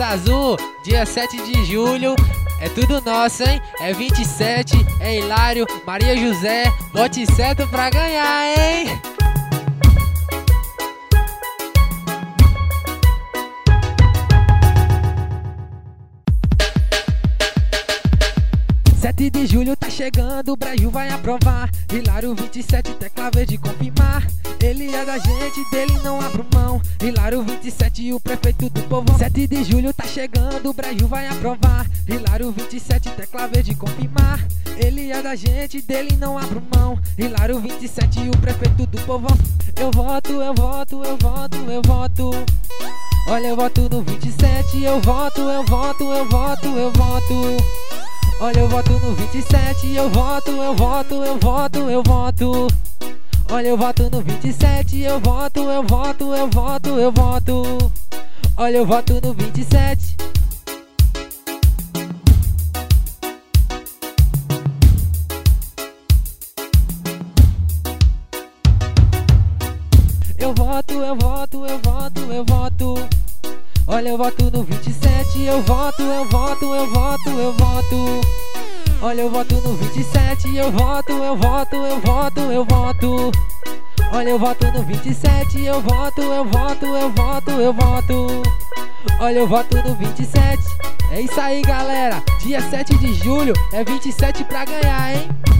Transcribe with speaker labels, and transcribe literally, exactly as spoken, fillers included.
Speaker 1: Azul, dia sete de julho. É tudo nosso, hein? É vinte e sete, é Hilário, Maria José. Vote certo pra ganhar, hein? sete de julho tá chegando, o Brasil vai aprovar. Hilário vinte e sete, tecla verde confirmar. Ele é da gente, dele não abro mão. Hilário vinte e sete, o prefeito do povão. sete de julho tá chegando, o Brasil vai aprovar. Hilário vinte e sete, tecla verde confirmar. Ele é da gente, dele não abro mão. Hilário vinte e sete, o prefeito do povão. Eu voto, eu voto, eu voto, eu voto. Olha, eu voto no vinte e sete, eu voto, eu voto, eu voto, eu voto. Olha, eu voto no vinte e sete, eu voto, eu voto, eu voto, eu voto. Olha, eu voto no vinte e sete, eu voto, eu voto, eu voto, eu voto. Olha, eu voto no vinte e sete. Eu voto, eu voto, eu voto, eu voto. Olha, eu voto no vinte e sete, eu voto, eu voto, eu voto, eu voto. Olha, eu voto no vinte e sete, eu voto, eu voto, eu voto, eu voto. Olha, eu voto no vinte e sete, eu voto, eu voto, eu voto, eu voto. Olha, eu voto no vinte e sete. É isso aí, galera. Dia sete de julho é vinte e sete pra ganhar, hein?